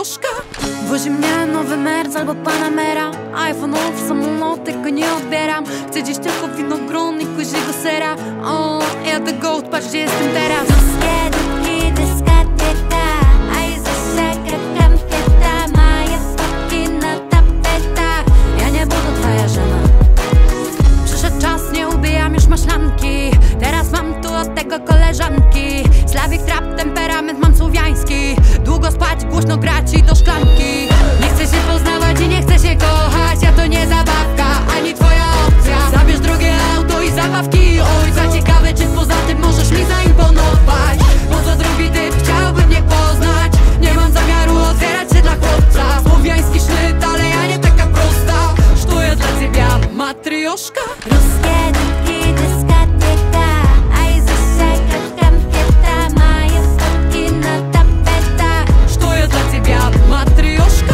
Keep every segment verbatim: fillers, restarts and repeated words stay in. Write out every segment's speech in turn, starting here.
matrioszka. Wozi mnie nowy Merc albo Panamera, iPhone'ów, samoloty, go nie odbieram. Chcę gdzieś tylko winogron i koziego sera. O, ja the goat, patrz gdzie jestem teraz. Ruskie dupki, dyskoteka, a i zaseka konfieta. Moje fotki na tapetach, Ja nie budu twoja żona. Przyszedł czas, nie ubijam już maślanki. Teraz mam tu od tego koleżanki. Slavik, trap, temperament mam słowiański. Długo spać, głośno grać i do szklanki. Nie chcę się poznawać i nie chcę się kochać. Ja to nie zabawka, ani twoja opcja. Zabierz drogie auto i zabawki ojca. Ciekawe czy poza tym możesz mi zaimponować. Bo co drugi typ chciałby mnie poznać. Nie mam zamiaru otwierać się dla chłopca. Słowiański sznyt, ale ja nie taka prosta. Sztuję dla ciebie matrioszka. ruskie dupki, dyskoteka, a i zaseka konfieta. Moje fotki na tapetach. Sztuję dla ciebie matrioszka.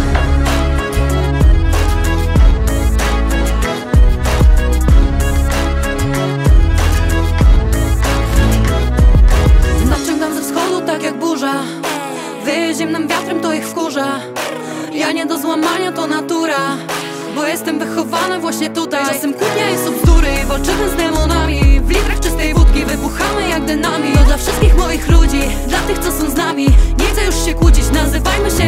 Naciągam ze wschodu tak jak burza. Wieje zimnym wiatrem, to ich wkurza. Ja nie do złamania, to natura. Bo jestem wychowana właśnie tutaj. Czasem kłótnia jest o bzdury i walczymy z demonami. W litrach czystej wódki wybuchamy jak dynamit. To dla wszystkich moich ludzi, dla tych co są z nami. Nie chcę już się kłócić, nazywajmy się